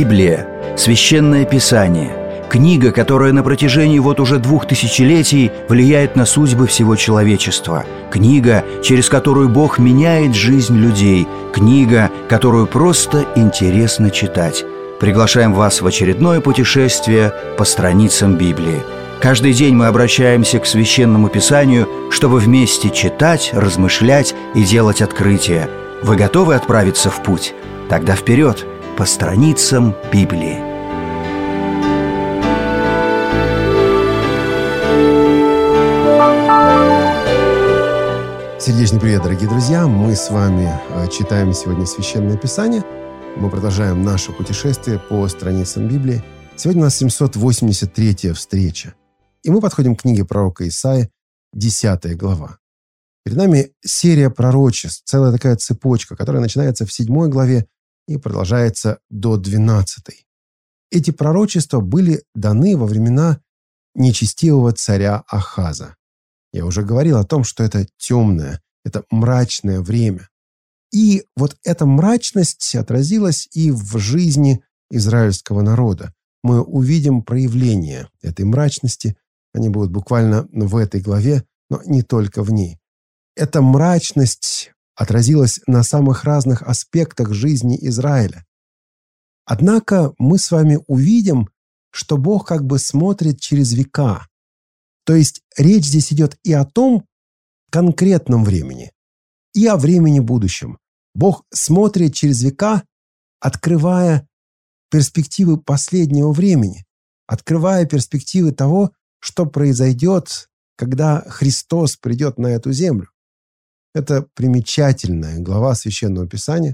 Библия – Священное Писание, книга, которая на протяжении уже 2000 влияет на судьбы всего человечества, книга, через которую Бог меняет жизнь людей, книга, которую просто интересно читать. Приглашаем вас в очередное путешествие по страницам Библии. Каждый день мы обращаемся к Священному Писанию, чтобы вместе читать, размышлять и делать открытия. Вы готовы отправиться в путь? Тогда вперед, по страницам Библии. Сердечный привет, дорогие друзья! Мы с вами читаем сегодня Священное Писание. Мы продолжаем наше путешествие по страницам Библии. Сегодня у нас 783-я встреча. И мы подходим к книге пророка Исаии, 10 глава. Перед нами серия пророчеств, целая такая цепочка, которая начинается в 7 главе и продолжается до 12. Эти пророчества были даны во времена нечестивого царя Ахаза. Я уже говорил о том, что это темное, это мрачное время. И вот эта мрачность отразилась и в жизни израильского народа. Мы увидим проявление этой мрачности. Они будут буквально в этой главе, но не только в ней. Эта мрачность отразилась на самых разных аспектах жизни Израиля. Однако мы с вами увидим, что Бог как бы смотрит через века. То есть речь здесь идет и о том конкретном времени, и о времени будущем. Бог смотрит через века, открывая перспективы последнего времени, открывая перспективы того, что произойдет, когда Христос придет на эту землю. Это примечательная глава Священного Писания.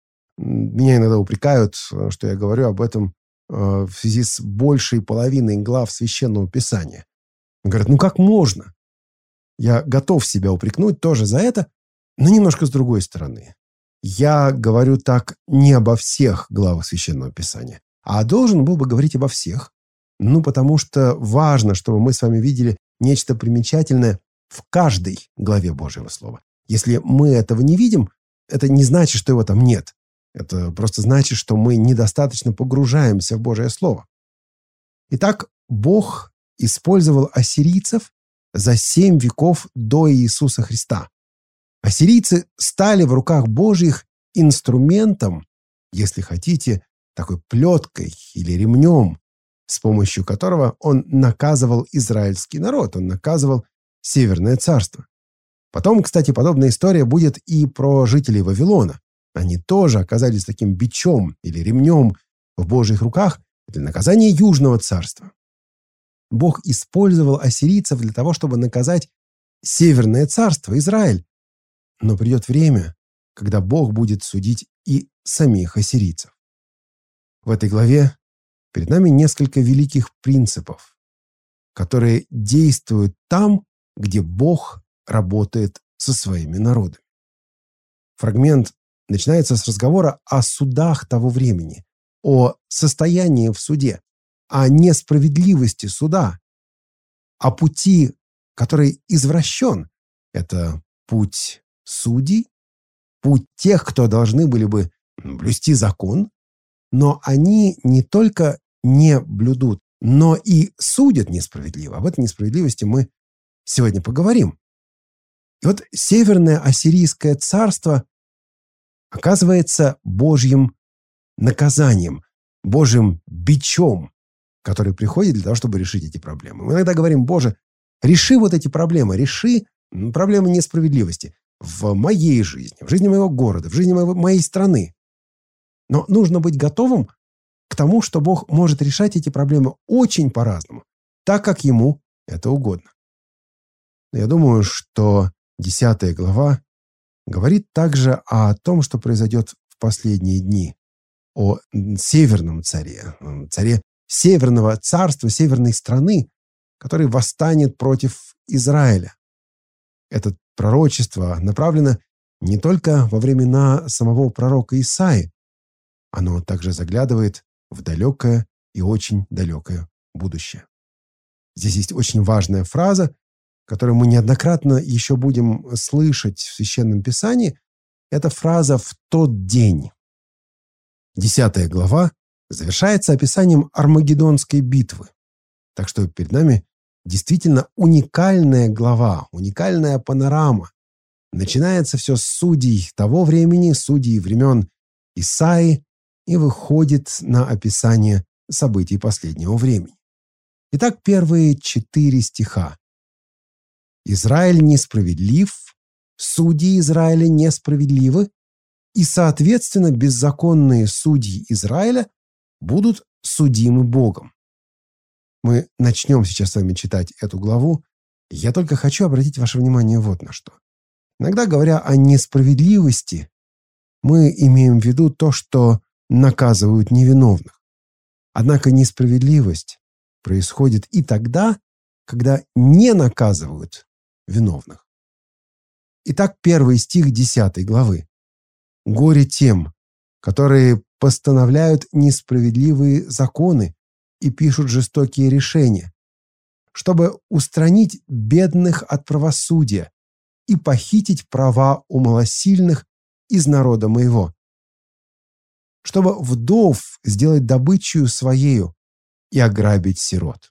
Меня иногда упрекают, что я говорю об этом в связи с большей половиной глав Священного Писания. Говорят, как можно? Я готов себя упрекнуть тоже за это, но немножко с другой стороны. Я говорю так не обо всех главах Священного Писания, а должен был бы говорить обо всех. Потому что важно, чтобы мы с вами видели нечто примечательное в каждой главе Божьего Слова. Если мы этого не видим, это не значит, что его там нет. Это просто значит, что мы недостаточно погружаемся в Божье Слово. Итак, Бог использовал ассирийцев за 7 веков до Иисуса Христа. Ассирийцы стали в руках Божьих инструментом, если хотите, такой плеткой или ремнем, с помощью которого он наказывал израильский народ, он наказывал Северное царство. Потом, кстати, подобная история будет и про жителей Вавилона. Они тоже оказались таким бичом или ремнем в Божьих руках для наказания Южного царства. Бог использовал ассирийцев для того, чтобы наказать Северное царство, Израиль. Но придет время, когда Бог будет судить и самих ассирийцев. В этой главе перед нами несколько великих принципов, которые действуют там, где Бог работает со своими народами. Фрагмент начинается с разговора о судах того времени, о состоянии в суде, о несправедливости суда, о пути, который извращен. Это путь судей, путь тех, кто должны были бы блюсти закон, но они не только не блюдут, но и судят несправедливо. Об этой несправедливости мы сегодня поговорим. И вот Северное Ассирийское царство оказывается Божьим наказанием, Божьим бичом, который приходит для того, чтобы решить эти проблемы. Мы иногда говорим: Боже, реши вот эти проблемы, реши проблемы несправедливости в моей жизни, в жизни моего города, в жизни моей страны. Но нужно быть готовым к тому, что Бог может решать эти проблемы очень по-разному, так, как Ему это угодно. Я думаю, что 10 глава говорит также о том, что произойдет в последние дни, о северном царе, царе Северного царства, северной страны, который восстанет против Израиля. Это пророчество направлено не только во времена самого пророка Исаии, оно также заглядывает в далекое и очень далекое будущее. Здесь есть очень важная фраза, которую мы неоднократно еще будем слышать в Священном Писании. Это фраза «в тот день». 10 глава, завершается описанием Армагеддонской битвы. Так что перед нами действительно уникальная глава, уникальная панорама. Начинается все с судей того времени, судей времен Исаии, и выходит на описание событий последнего времени. Итак, первые 4 стиха. «Израиль несправедлив, судьи Израиля несправедливы, и, соответственно, беззаконные судьи Израиля будут судимы Богом». Мы начнем сейчас с вами читать эту главу. Я только хочу обратить ваше внимание вот на что. Иногда, говоря о несправедливости, мы имеем в виду то, что наказывают невиновных. Однако несправедливость происходит и тогда, когда не наказывают виновных. Итак, 1 стих 10 главы. «Горе тем, которые постановляют несправедливые законы и пишут жестокие решения, чтобы устранить бедных от правосудия и похитить права у малосильных из народа моего, чтобы вдов сделать добычею своею и ограбить сирот».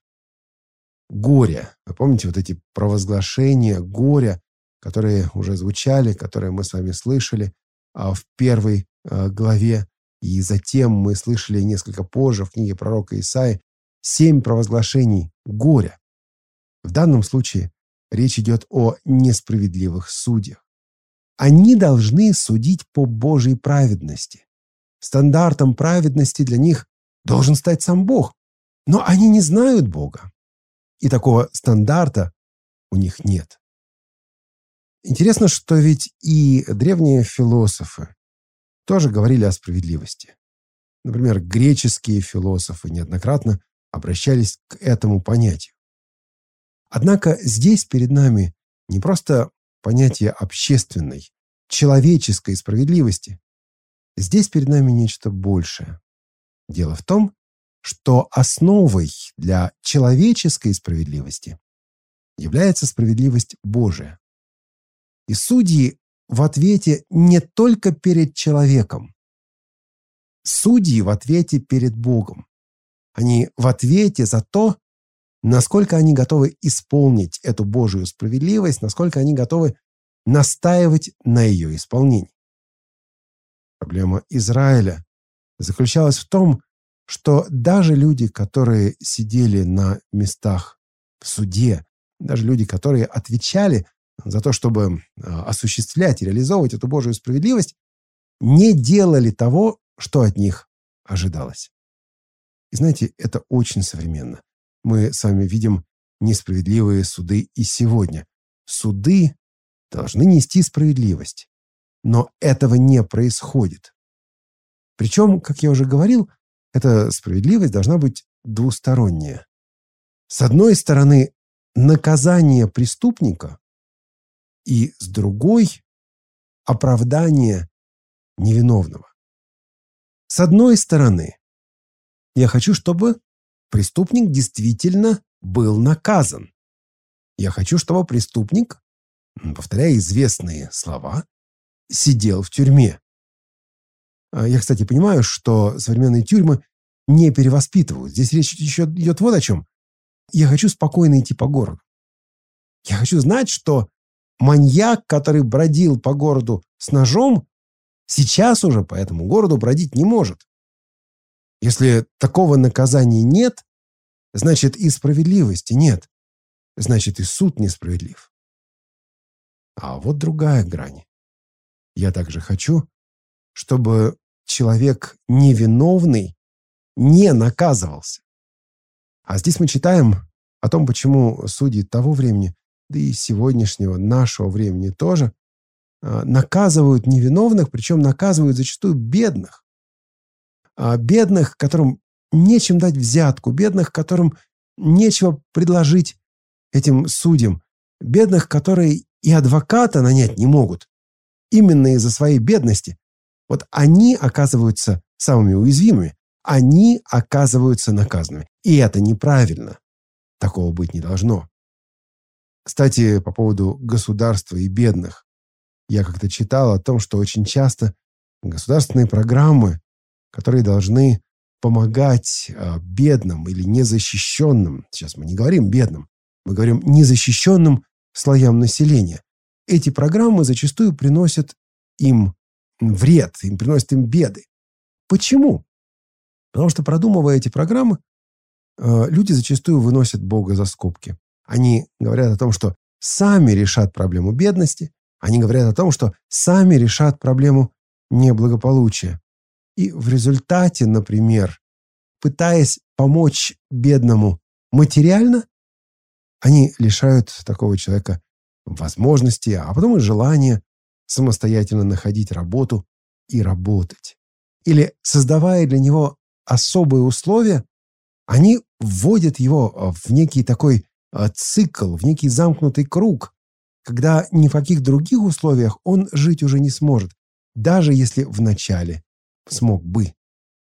Горе. Вы помните вот эти провозглашения горя, которые уже звучали, которые мы с вами слышали в 1 главе, и затем мы слышали несколько позже в книге пророка Исаии 7 провозглашений горя. В данном случае речь идет о несправедливых судьях. Они должны судить по Божьей праведности. Стандартом праведности для них должен стать сам Бог. Но они не знают Бога. И такого стандарта у них нет. Интересно, что ведь и древние философы тоже говорили о справедливости. Например, греческие философы неоднократно обращались к этому понятию. Однако здесь перед нами не просто понятие общественной, человеческой справедливости. Здесь перед нами нечто большее. Дело в том, что основой для человеческой справедливости является справедливость Божия. И судьи в ответе не только перед человеком. Судьи в ответе перед Богом. Они в ответе за то, насколько они готовы исполнить эту Божию справедливость, насколько они готовы настаивать на ее исполнении. Проблема Израиля заключалась в том, что даже люди, которые сидели на местах в суде, даже люди, которые отвечали за то, чтобы осуществлять и реализовывать эту Божию справедливость, не делали того, что от них ожидалось. И знаете, это очень современно. Мы с вами видим несправедливые суды и сегодня. Суды должны нести справедливость, но этого не происходит. Причем, как я уже говорил, эта справедливость должна быть двусторонняя. С одной стороны, наказание преступника, и с другой – оправдание невиновного. С одной стороны, я хочу, чтобы преступник действительно был наказан. Я хочу, чтобы преступник, повторяя известные слова, сидел в тюрьме. Я, кстати, понимаю, что современные тюрьмы не перевоспитывают. Здесь речь еще идет вот о чем. Я хочу спокойно идти по городу. Я хочу знать, что маньяк, который бродил по городу с ножом, сейчас уже по этому городу бродить не может. Если такого наказания нет, значит и справедливости нет. Значит и суд несправедлив. А вот другая грань. Я также хочу, чтобы человек невиновный не наказывался. А здесь мы читаем о том, почему судьи того времени, да и сегодняшнего, нашего времени тоже, наказывают невиновных, причем наказывают зачастую бедных. Бедных, которым нечем дать взятку, бедных, которым нечего предложить этим судьям, бедных, которые и адвоката нанять не могут, именно из-за своей бедности. Вот они оказываются самыми уязвимыми, они оказываются наказанными. И это неправильно. Такого быть не должно. Кстати, по поводу государства и бедных. Я как-то читал о том, что очень часто государственные программы, которые должны помогать бедным или незащищенным, сейчас мы не говорим бедным, мы говорим незащищенным слоям населения. Эти программы зачастую приносят им вред, приносят им беды. Почему? Потому что, продумывая эти программы, люди зачастую выносят Бога за скобки. Они говорят о том, что сами решат проблему бедности, они говорят о том, что сами решат проблему неблагополучия. И в результате, например, пытаясь помочь бедному материально, они лишают такого человека возможности, а потом и желания самостоятельно находить работу и работать. Или, создавая для него особые условия, они вводят его в некий такой цикл, в некий замкнутый круг, когда ни в каких других условиях он жить уже не сможет, даже если вначале смог бы.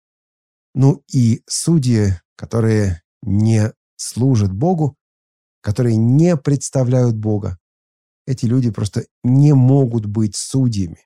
Ну и судьи, которые не служат Богу, которые не представляют Бога, эти люди просто не могут быть судьями.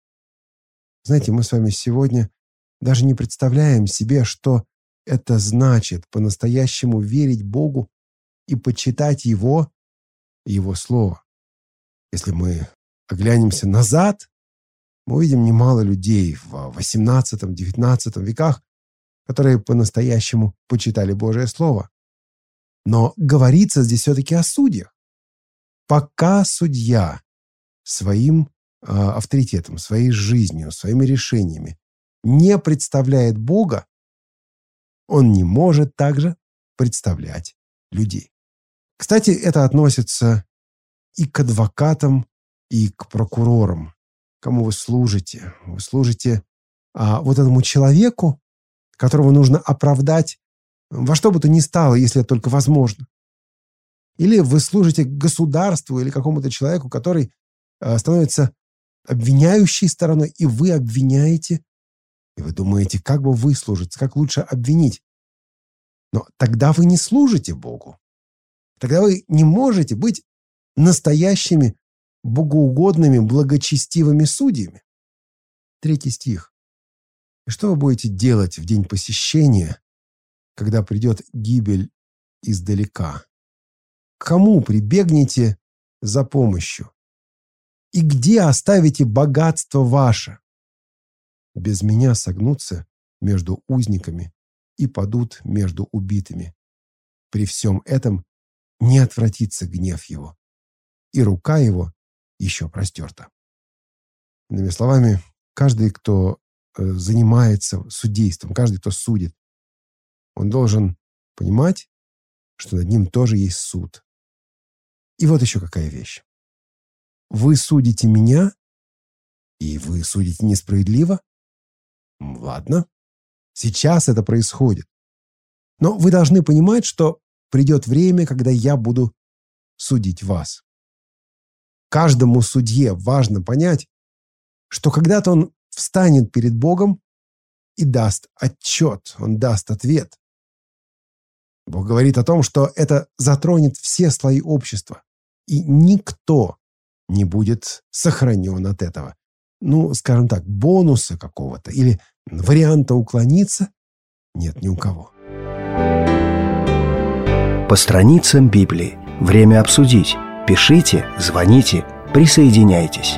Знаете, мы с вами сегодня даже не представляем себе, что это значит по-настоящему верить Богу и почитать Его и Его Слово. Если мы оглянемся назад, мы увидим немало людей в XVIII-XIX веках, которые по-настоящему почитали Божие Слово. Но говорится здесь все-таки о судьях. Пока судья своим авторитетом, своей жизнью, своими решениями не представляет Бога, он не может также представлять людей. Кстати, это относится и к адвокатам, и к прокурорам. Кому вы служите? Вы служите вот этому человеку, которого нужно оправдать во что бы то ни стало, если это только возможно. Или вы служите государству или какому-то человеку, который становится обвиняющей стороной, и вы обвиняете, и вы думаете, как бы выслужиться, как лучше обвинить. Но тогда вы не служите Богу. Тогда вы не можете быть настоящими, богоугодными, благочестивыми судьями. 3 стих. «И что вы будете делать в день посещения, когда придет гибель издалека? К кому прибегнете за помощью? И где оставите богатство ваше? Без меня согнутся между узниками и падут между убитыми. При всем этом не отвратится гнев его, и рука его еще простерта». Иными словами, каждый, кто занимается судейством, каждый, кто судит, он должен понимать, что над ним тоже есть суд. И вот еще какая вещь. Вы судите меня, и вы судите несправедливо? Ладно, сейчас это происходит. Но вы должны понимать, что придет время, когда я буду судить вас. Каждому судье важно понять, что когда-то он встанет перед Богом и даст отчет, он даст ответ. Бог говорит о том, что это затронет все слои общества, и никто не будет сохранен от этого. Ну, скажем так, бонуса какого-то или варианта уклониться нет ни у кого. По страницам Библии. Время обсудить. Пишите, звоните, присоединяйтесь.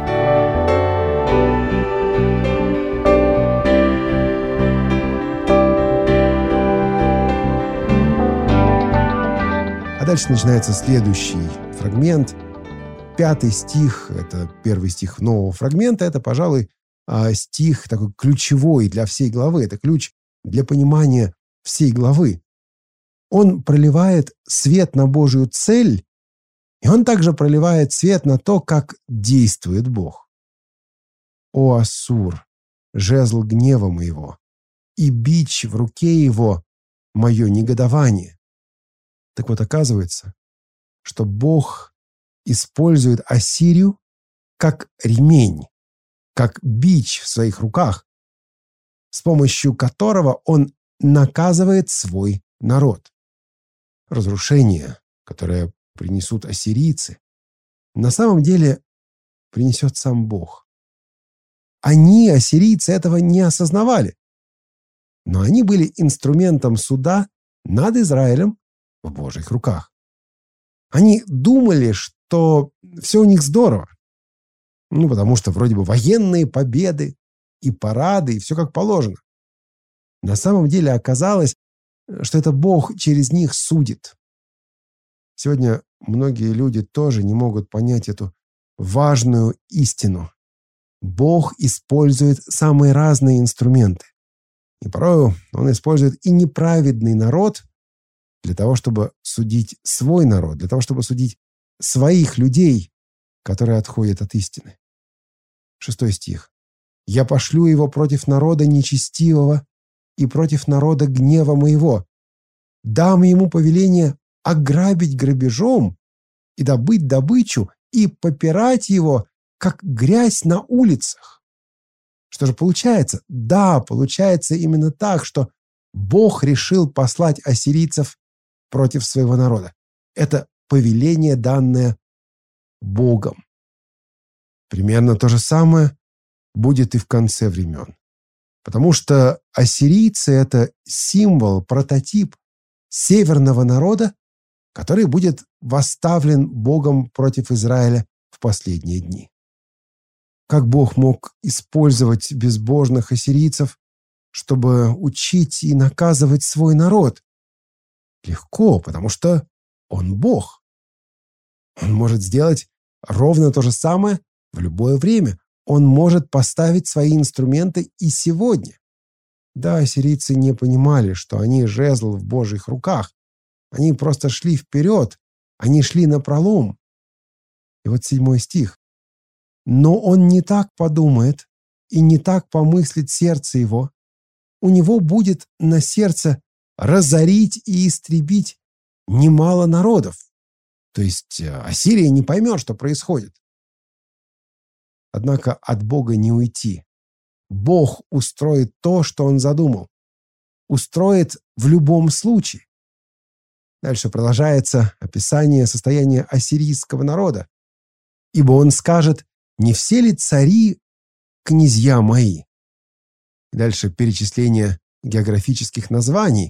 А дальше начинается следующий фрагмент. 5 стих, это 1 стих нового фрагмента, это, пожалуй, стих такой ключевой для всей главы. Это ключ для понимания всей главы. Он проливает свет на Божью цель, и он также проливает свет на то, как действует Бог. «О Ассур, жезл гнева моего, и бич в руке его мое негодование». Так вот, оказывается, что Бог использует Ассирию как ремень, как бич в своих руках, с помощью которого он наказывает свой народ. Разрушение, которое принесут ассирийцы, на самом деле принесет сам Бог. Они, ассирийцы, этого не осознавали. но они были инструментом суда над Израилем в Божьих руках. Они думали, что все у них здорово. Потому что вроде бы военные победы и парады, и все как положено. На самом деле оказалось, что это Бог через них судит. Сегодня многие люди тоже не могут понять эту важную истину. Бог использует самые разные инструменты. И порою Он использует и неправедный народ для того, чтобы судить свой народ, для того, чтобы судить своих людей, которые отходят от истины. 6 стих. «Я пошлю его против народа нечестивого и против народа гнева моего. Дам ему повеление ограбить грабежом и добыть добычу и попирать его, как грязь на улицах». Что же получается? Да, получается именно так, что Бог решил послать ассирийцев против своего народа. Это повеление, данное Богом. Примерно то же самое будет и в конце времен. Потому что ассирийцы – это символ, прототип северного народа, который будет восставлен Богом против Израиля в последние дни. Как Бог мог использовать безбожных ассирийцев, чтобы учить и наказывать свой народ? Легко, потому что Он Бог. Он может сделать ровно то же самое в любое время. Он может поставить свои инструменты и сегодня. Да, ассирийцы не понимали, что они жезл в Божьих руках. Они просто шли вперед. Они шли напролом. И вот 7 стих. «Но он не так подумает и не так помыслит сердце его. У него будет на сердце разорить и истребить немало народов». То есть Ассирия не поймет, что происходит. Однако от Бога не уйти. Бог устроит то, что Он задумал. Устроит в любом случае. Дальше продолжается описание состояния ассирийского народа. «Ибо Он скажет: не все ли цари князья мои?» Дальше перечисление географических названий.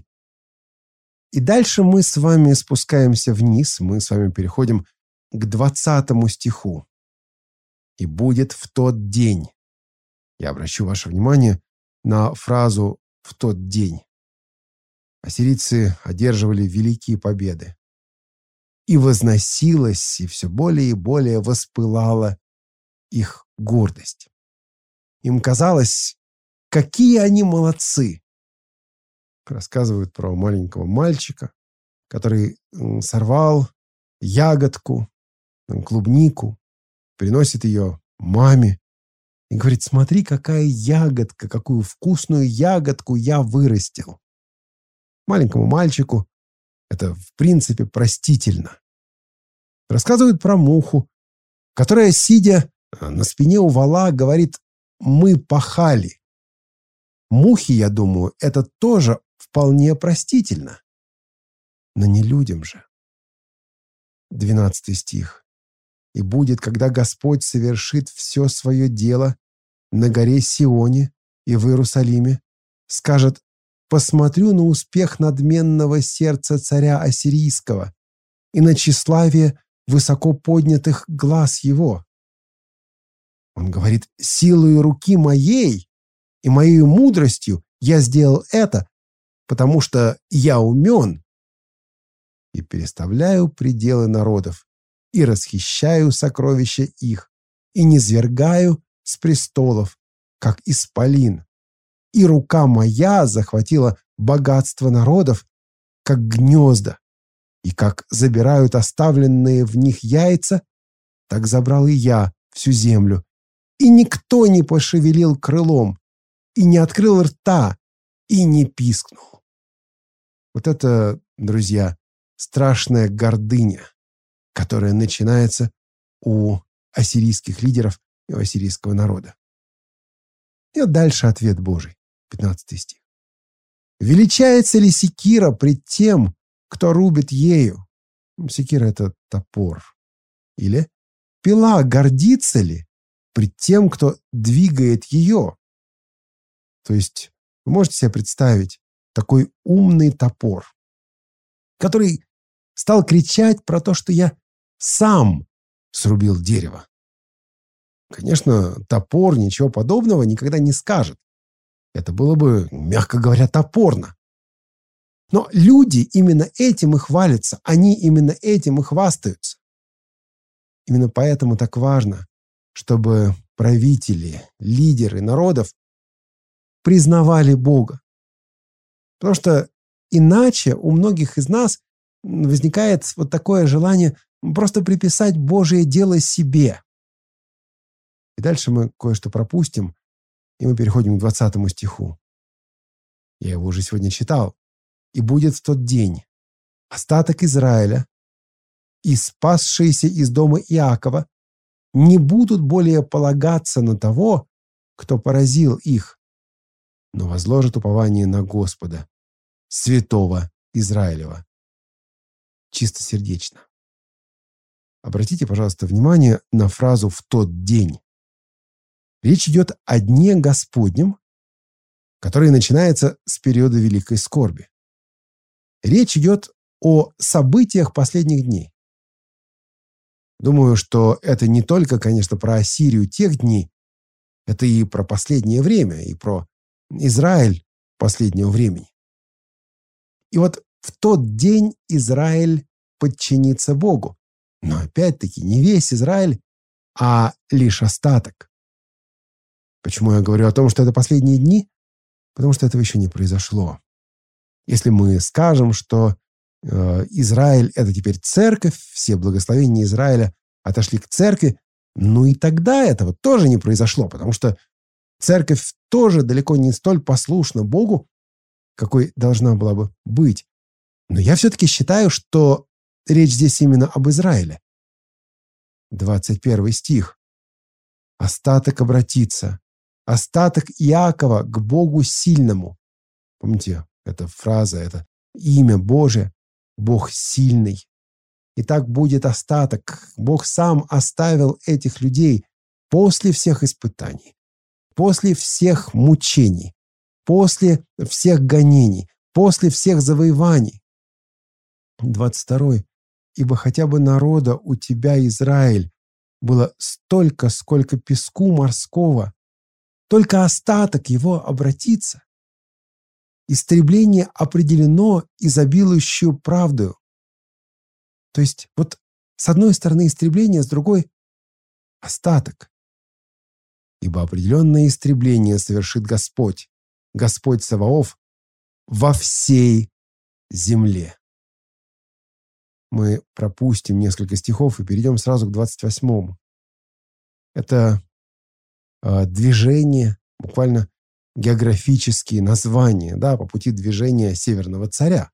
И дальше мы с вами спускаемся вниз, мы с вами переходим к 20 стиху. «И будет в тот день». Я обращу ваше внимание на фразу «в тот день». Ассирийцы одерживали великие победы. «И возносилась, и все более и более воспылала их гордость». Им казалось, какие они молодцы. Рассказывают про маленького мальчика, который сорвал ягодку, клубнику, приносит ее маме и говорит: «Смотри, какая ягодка, какую вкусную ягодку я вырастил». Маленькому мальчику это, в принципе, простительно. Рассказывают про муху, которая, сидя на спине у вола, говорит: «Мы пахали». Мухи, я думаю, это тоже вполне простительно. Но не людям же. 12 стих. «И будет, когда Господь совершит все свое дело на горе Сионе и в Иерусалиме, скажет: посмотрю на успех надменного сердца царя ассирийского и на тщеславие высоко поднятых глаз его». Он говорит: силою руки моей и моей мудростью я сделал это, потому что я умен, и переставляю пределы народов, и расхищаю сокровища их, и низвергаю с престолов, как исполин. И рука моя захватила богатство народов, как гнезда, и как забирают оставленные в них яйца, так забрал и я всю землю. И никто не пошевелил крылом, и не открыл рта, и не пискнул. Вот это, друзья, страшная гордыня, которая начинается у ассирийских лидеров и у ассирийского народа. И вот дальше ответ Божий, 15 стих. «Величается ли секира пред тем, кто рубит ею?» Секира — это топор. Или «пила гордится ли пред тем, кто двигает ее?» То есть Вы можете себе представить такой умный топор, который стал кричать про то, что я сам срубил дерево. Конечно, топор ничего подобного никогда не скажет. Это было бы, мягко говоря, топорно. Но люди именно этим и хвалятся, они именно этим и хвастаются. Именно поэтому так важно, чтобы правители, лидеры народов признавали Бога. Потому что иначе у многих из нас возникает вот такое желание просто приписать Божие дело себе. И дальше мы кое-что пропустим, и мы переходим к 20 стиху. Я его уже сегодня читал. «И будет в тот день остаток Израиля и спасшиеся из дома Иакова не будут более полагаться на того, кто поразил их, но возложат упование на Господа, святого Израилева». Чистосердечно. Обратите, пожалуйста, внимание на фразу «в тот день». Речь идет о дне Господнем, который начинается с периода Великой Скорби. Речь идет о событиях последних дней. Думаю, что это не только, конечно, про Ассирию тех дней, это и про последнее время, и про Израиль последнего времени. И вот в тот день Израиль подчинится Богу. Но опять-таки не весь Израиль, а лишь остаток. Почему я говорю о том, что это последние дни? Потому что этого еще не произошло. Если мы скажем, что Израиль — это теперь церковь, все благословения Израиля отошли к церкви, ну и тогда этого тоже не произошло, потому что церковь тоже далеко не столь послушна Богу, какой должна была бы быть. Но я все-таки считаю, что речь здесь именно об Израиле. 21 стих. «Остаток обратится, остаток Иакова к Богу сильному». Помните, эта фраза, это имя Божие, Бог сильный. И так будет остаток. Бог сам оставил этих людей после всех испытаний, после всех мучений, после всех гонений, после всех завоеваний. 22. «Ибо хотя бы народа у тебя, Израиль, было столько, сколько песку морского, только остаток его обратится. Истребление определено изобилующую правдою». То есть вот с одной стороны истребление, с другой – остаток. «Ибо определенное истребление совершит Господь, Господь Саваоф, во всей земле». Мы пропустим несколько стихов и перейдем сразу к 28-му. Это движение, буквально географические названия, да, по пути движения Северного Царя.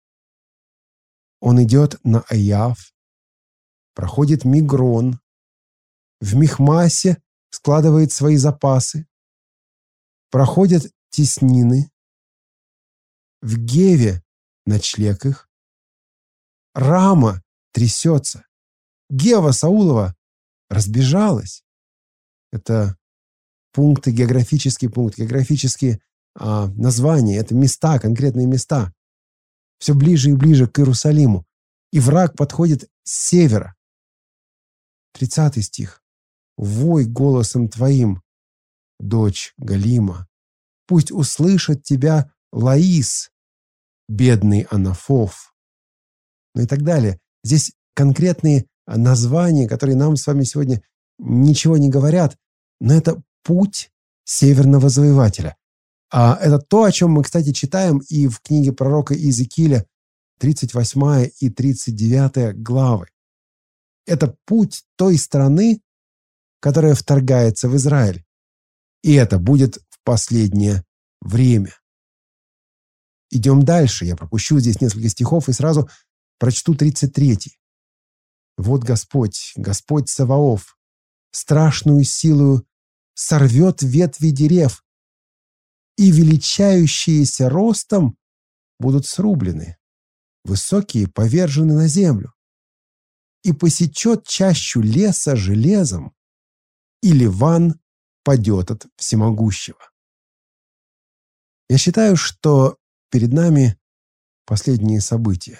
Он идет на Аяв, проходит Мигрон, в Михмасе складывает свои запасы, проходят теснины, в Геве ночлег их, Рама трясется, Гева Саулова разбежалась. Это пункты, географические названия, это места, конкретные места. Все ближе и ближе к Иерусалиму. И враг подходит с севера. 30 стих. «Вой голосом твоим, дочь Галима, пусть услышат тебя Лаис, бедный Анафов». Ну и так далее. Здесь конкретные названия, которые нам с вами сегодня ничего не говорят, но это путь северного завоевателя. А это то, о чем мы, кстати, читаем и в книге пророка Иезекииля, 38 и 39 главы. Это путь той страны, которая вторгается в Израиль. И это будет в последнее время. Идем дальше. Я пропущу здесь несколько стихов и сразу прочту 33. «Вот Господь, Господь Саваоф, страшную силою сорвет ветви дерев, и величающиеся ростом будут срублены, высокие повержены на землю, и посечет чащу леса железом, и Ливан падет от всемогущего». Я считаю, что перед нами последние события.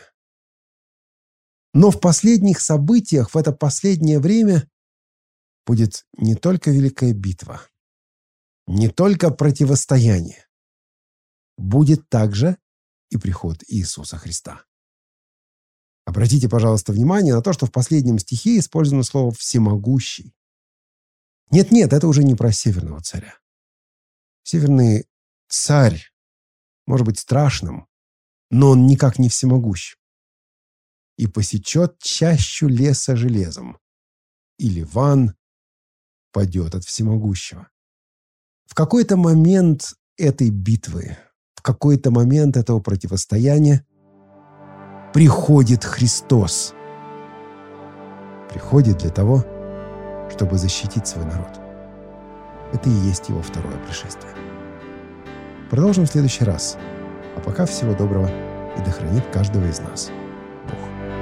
Но в последних событиях, в это последнее время, будет не только великая битва, не только противостояние, будет также и приход Иисуса Христа. Обратите, пожалуйста, внимание на то, что в последнем стихе использовано слово «всемогущий». Нет, это уже не про северного царя. Северный царь может быть страшным, но он никак не всемогущ. «И посечет чащу леса железом, и Ливан падет от всемогущего». В какой-то момент этой битвы, в какой-то момент этого противостояния приходит Христос. Приходит для того, чтобы защитить свой народ. Это и есть его второе пришествие. Продолжим в следующий раз. А пока всего доброго, и да хранит каждого из нас Бог.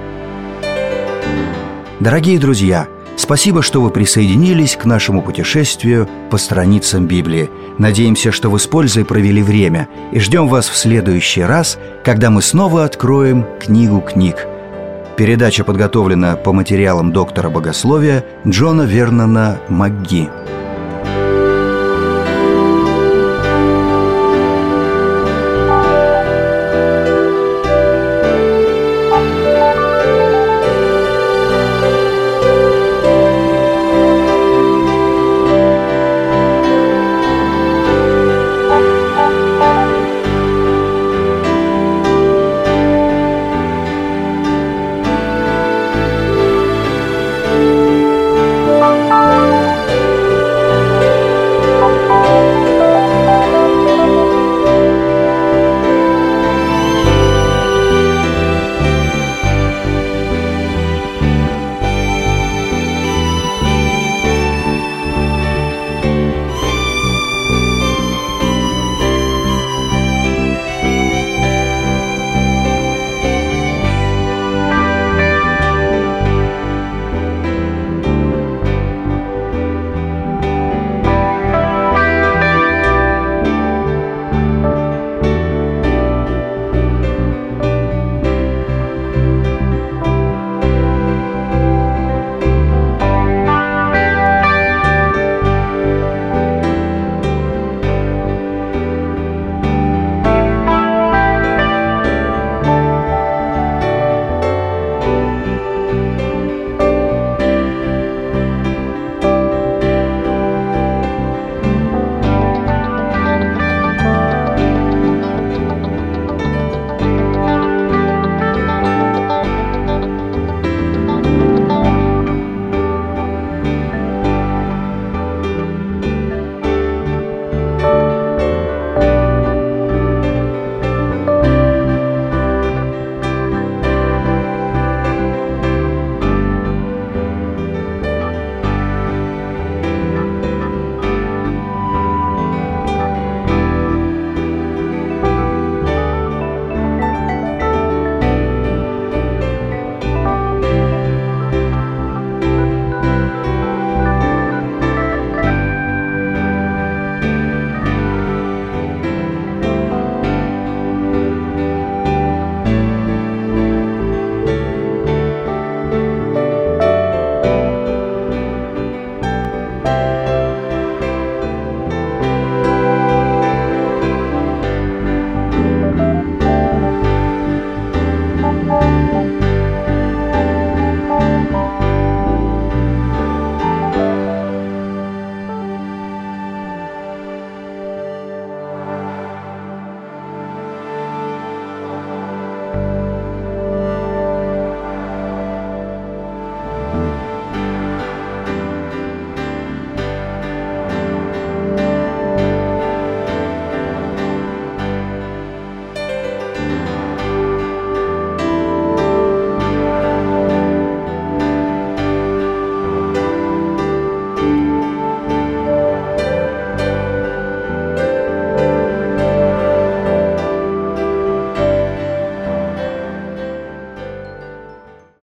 Дорогие друзья, спасибо, что вы присоединились к нашему путешествию по страницам Библии. Надеемся, что вы с пользой провели время, и ждем вас в следующий раз, когда мы снова откроем книгу книг. Передача подготовлена по материалам доктора богословия Джона Вернона МакГи.